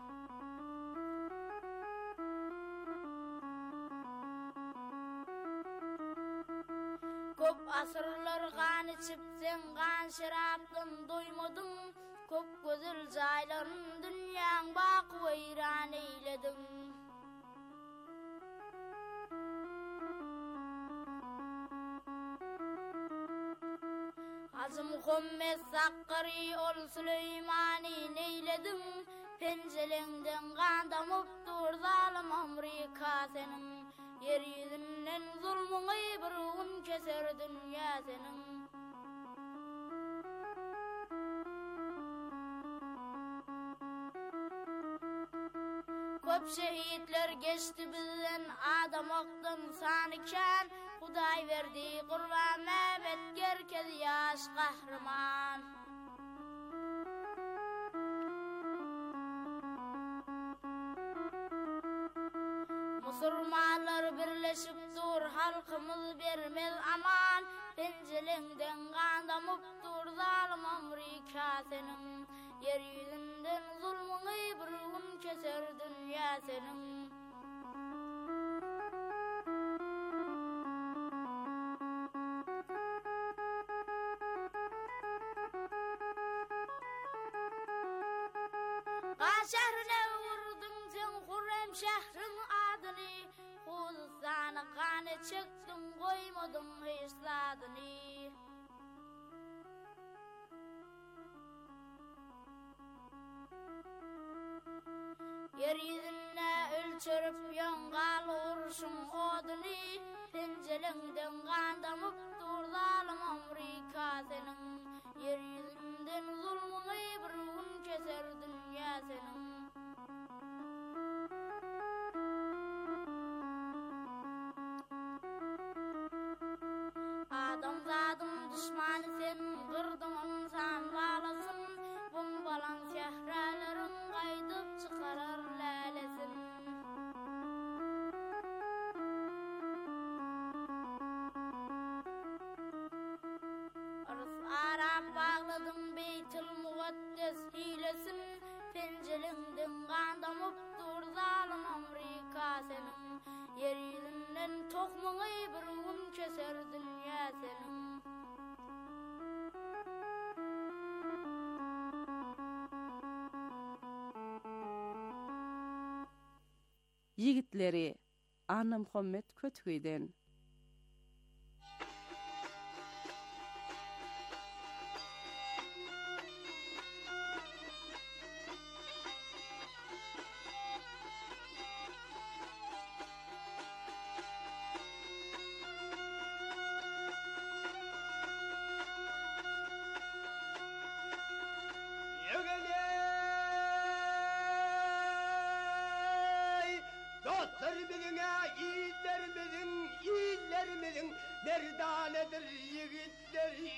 Köp asırlar kan içip sen kan şaraptın doymadın. Köp güzel jayların dünyan bak veyran eyledin. Hacı Muhammed Sakkari ol Süleymani neyledin. Pencelengden gandamıp dur zalim Amerika senin. Yeryüzünden zulmüni bir gün keser dünya senin. Köp şehitler geçti bizden adam oktun sanıken. Huday verdi kurban Mehmet gerkez yaş kahraman. Musulmanlar birleşip dur halkımız vermez aman. Pencelengden gandamıp dur zalim Amerika senin. Yeryüzünden zulmüni bir gün keser dünya senin. Şehrine vurdun sen Hürrem şehrin adını. Huzustanı kanı çıktın koymadın hisladını. Yeryüzüne ölçürüp yangal vuruşun odunu. Pencelengden gandamıp dur zalim Amerika senin. Yeryüzünden zulmüni bir gün keser dünya senin. Adamzadın düşmanı sen gırdımın sanvalasın. Bombalan sehralerin kaydıp çıkarar lalesin. Arap bağladın Beytül Mukaddes hilesin. Pencelengden gandamıp dur zalim Amerika senin. Yeryüzünden tokmunu bir gün keser dünya senin. Yigitleri Anna Muhammed Kötügüyden. Nerdanedir yigitleri,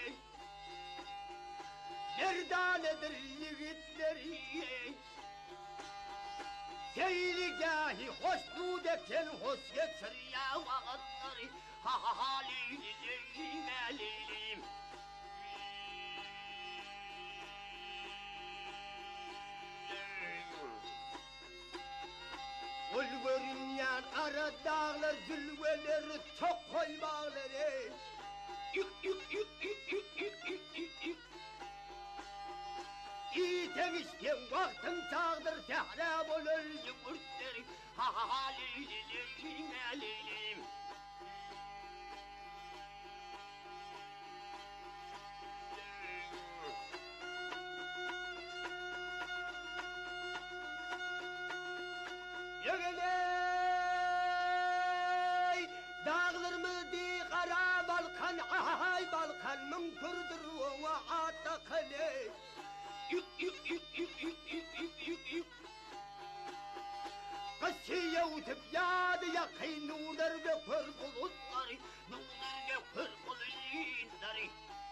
nerdanedir yigitleri. Seyligâhi hoşnûd eken hoş geçir ya vakitleri. Ha ha ha leylim leylim. Ulgörünyan ara dağlar zülveleri çok koymağları. Yük yük yük yük yük yük yük yük yük. İyi temizken vaktin çağdır sehrab olur yumurtları. Ha ha ha leylim leylim. Yegeley dağlarımı di kara balkan ay balkan mümkürdür o atakale. Yük yük yük yük yük yük yük yük yük. Kasiye ötüp yadı yakay nurlar ve kör bulutları, nurlar ve kör bulutları.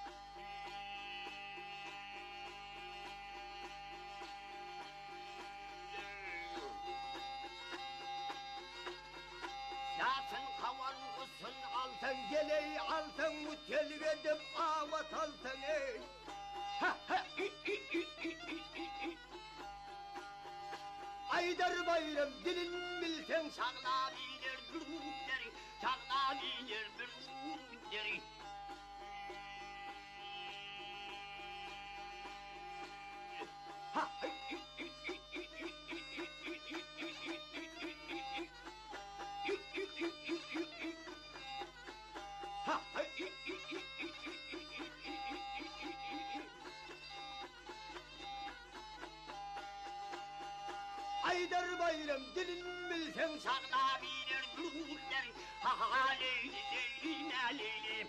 Zaten kavargısın altın geleği altın mutel edip avat altın ey. Aydar bayram dilin bilsen çağla bilir bürgütleri, çağla bilir bürgütleri. Aydar bayram dilin bilsen çağla bilir bürgütleri, ha ha leyli leyli ne leyli.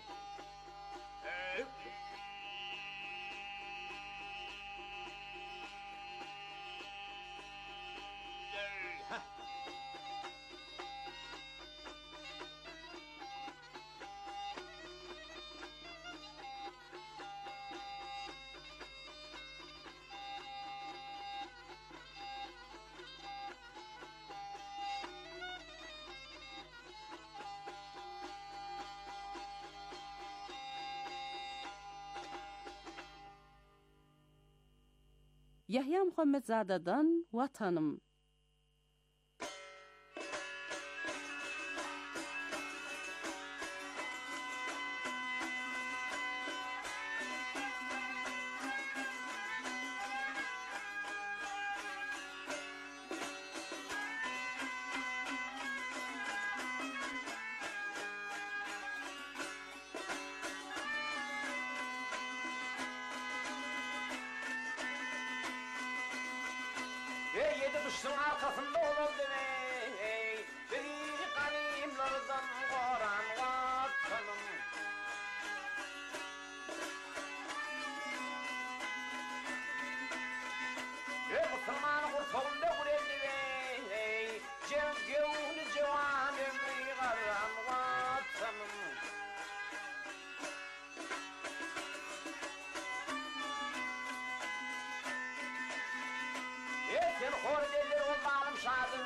Yahya Muhammedzada'dan Vatanım. Yedi kışın arkasında olurdu ey, beni kanimlerden koran vatanım. Müslüman kurtuldu kureldi ey, cevgevni cevan ömrü karan vatanım. Sen hor derler o zalim şadır.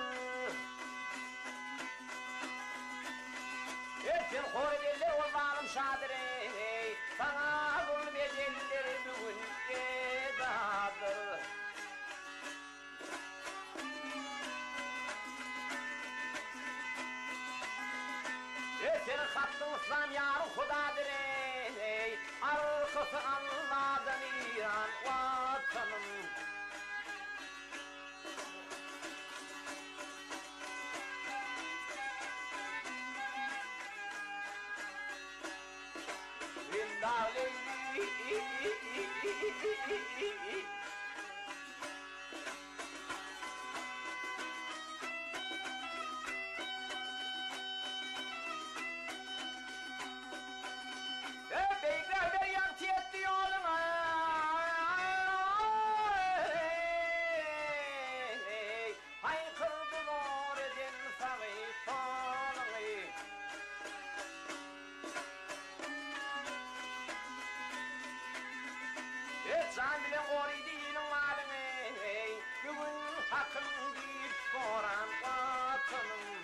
Sen hor derler o zalim şadır ey. Sana zulm edenler bugün edadır. Senin hattın İslam yarın Hudadır ey. Arkası Allah'dan İran vatanım. Beyler yaktı etti yoluna. Haykırdı nur edin sağı sonu. Can bilen oraydı ilin malını ey, bugün hakkın bir soran vatanım.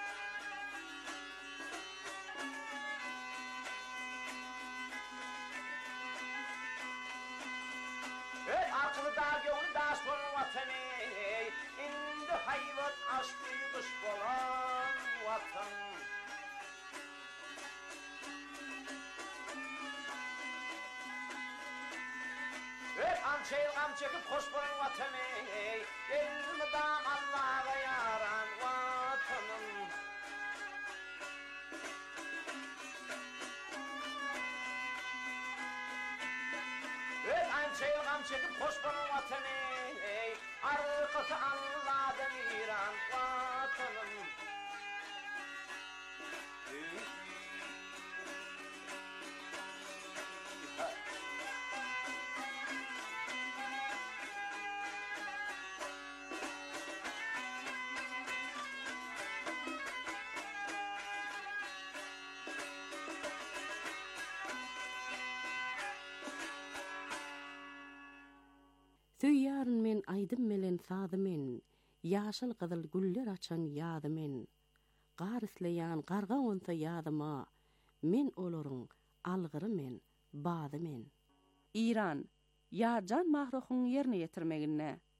Aklı da gönlü da son vatanı ey, indi hayvat aşkı dış olan vatan. Amçayıl çekip hoş bulan vatanı ey, elimi da Allah'a yaran vatanım. Amçayıl çekip hoş bulan vatanı ey, arkası Allah'dan İran vatanım. Söýýäryn men aýdym melen sadymen, ýaşyl gyzyl güller açan ýadymen. Gar isleýän garga onsa ýadyma, men olaryň algyry men, bady men. İran, ýarjan mahruhyň ýerine ýetirmegine